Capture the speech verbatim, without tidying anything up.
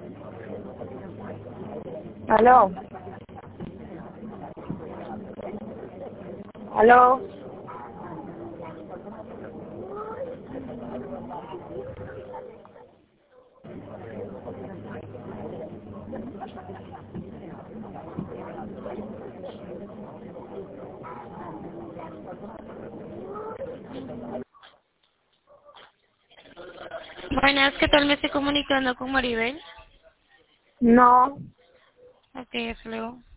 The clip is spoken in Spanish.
Aló. Aló. Buenas, ¿qué tal? Me estoy comunicando con Maribel. No. Ok, hasta luego.